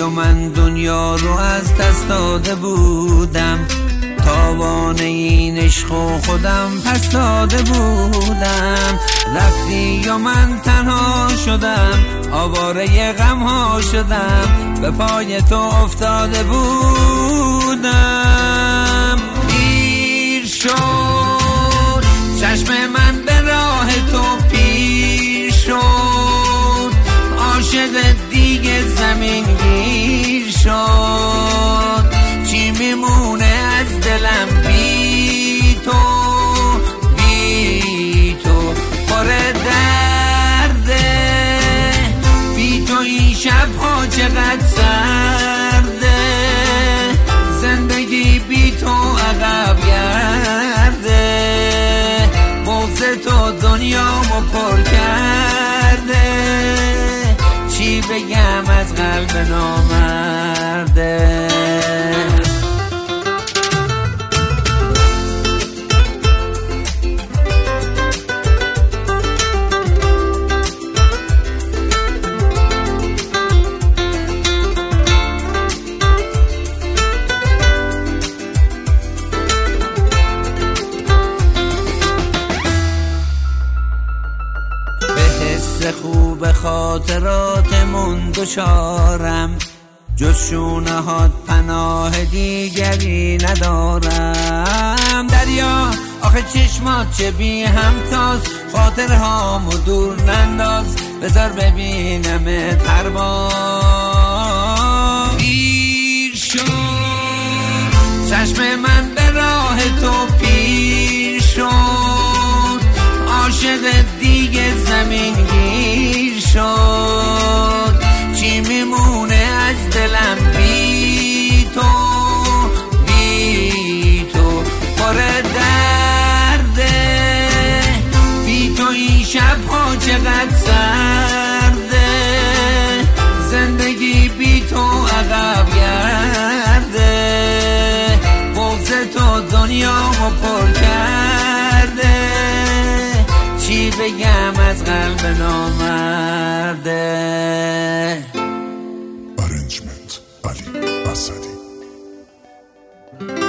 و من دنیا رو از دست داده بودم، تاوان این عشق و خودم پس داده بودم. رفتی و من تنها شدم، آواره غم ها شدم، به پای تو افتاده بودم. دیر شد چشم من به راه تو پیر شد، عاشق دیگه زمین گیر شد. چی میمونه از دلم بی تو، بی تو پر درده، بی تو این شبها چقدر سرده، زندگی بی تو عقب گرده، بغض تو دنیامو پر کرده، چی بگم از قلب نامرده. خوب خاطراتمون دچارم، جز شونه هات پناه دیگری ندارم. دریا آخه چشمات چه بی همتاست، خاطرهامو دور ننداز، بذار ببینمت هر بار. دیر شد چشم من به راه تو پیر شد، عاشق دیگه زمین گیر شد. چی میمونه از دلم بی تو، بی تو پر درده، بی تو این شبها چقدر سرده، زندگی بی تو عقب گرده، بغض تو دنیامو پر کرده، چی بگم از قلب نامرده. Arrangement علی اسدی.